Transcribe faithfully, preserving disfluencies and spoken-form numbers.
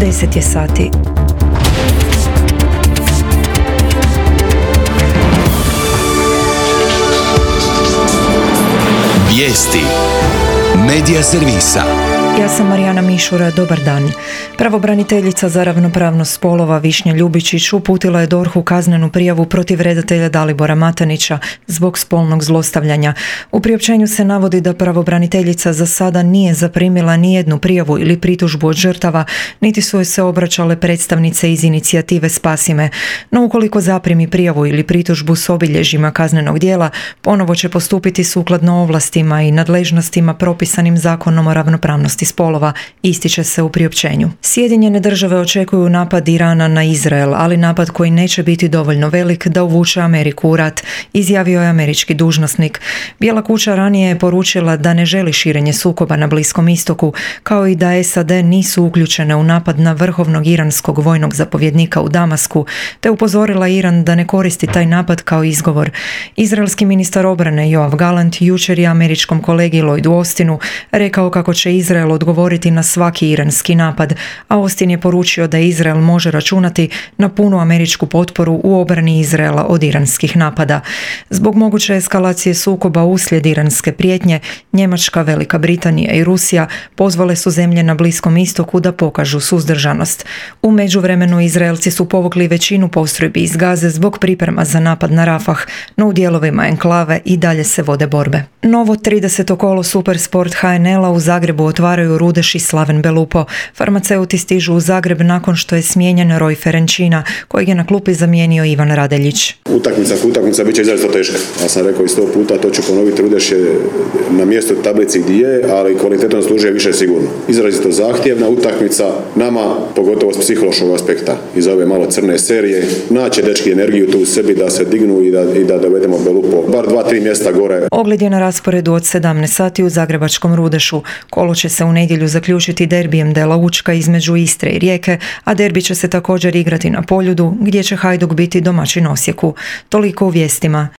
deset je sati. Vijesti Medija servisa. Ja sam Marijana Mišura, dobar dan. Pravobraniteljica za ravnopravnost spolova Višnja Ljubičić uputila je D O R H-u kaznenu prijavu protiv redatelja Dalibora Matanića zbog spolnog zlostavljanja. U priopćenju se navodi da pravobraniteljica za sada nije zaprimila nijednu prijavu ili pritužbu od žrtava, niti su joj se obraćale predstavnice iz inicijative Spasi me. No ukoliko zaprimi prijavu ili pritužbu s obilježjima kaznenog djela, ponovo će postupiti sukladno ovlastima i nadležnostima propisanim Zakonom o ravnopravnosti spolova, ističe se u priopćenju. Sjedinjene države očekuju napad Irana na Izrael, ali napad koji neće biti dovoljno velik da uvuče Ameriku u rat, izjavio je američki dužnosnik. Bijela kuća ranije je poručila da ne želi širenje sukoba na Bliskom istoku, kao i da S A D nisu uključene u napad na vrhovnog iranskog vojnog zapovjednika u Damasku, te upozorila Iran da ne koristi taj napad kao izgovor. Izraelski ministar obrane Yoav Gallant jučer je američkom kolegi Lloydu Austinu rekao kako će Izrael odgovoriti na svaki iranski napad, a Austin je poručio da Izrael može računati na punu američku potporu u obrani Izraela od iranskih napada. Zbog moguće eskalacije sukoba uslijed iranske prijetnje, Njemačka, Velika Britanija i Rusija pozvale su zemlje na Bliskom istoku da pokažu suzdržanost. U međuvremenu Izraelci su povukli većinu postrojbi iz Gaze zbog priprema za napad na Rafah, no u dijelovima enklave i dalje se vode borbe. Novo trideseto kolo Supersport H N L-a u Zagrebu otvaraju Rudeš i Slaven Belupo. Farmaceuti stižu u Zagreb nakon što je smijenjen Roj Ferenčina, kojeg je na klupi zamijenio Ivan Radeljić. Utakmica utakmica bit će izrazito teška. Ja sam rekao i sto puta, to ću ponoviti, Rudeš je na mjestu tablici gdje je, ali kvalitetom služi više sigurno. Izrazito zahtjevna utakmica, nama, pogotovo s psihološkog aspekta, iz ove malo crne serije, naće dečki energiju tu u sebi da se dignu i da, i da dovedemo Belupo bar dva, tri mjesta gore. Ogled je na rasporedu od sedamnaest sati u zagrebačkom Rudešu. Kolo će se u nedjelju zaključiti derbijem Dela Učka između Istre i Rijeke, a derbi će se također igrati na Poljudu, gdje će Hajduk biti domaćin Osijeku. Toliko u vijestima.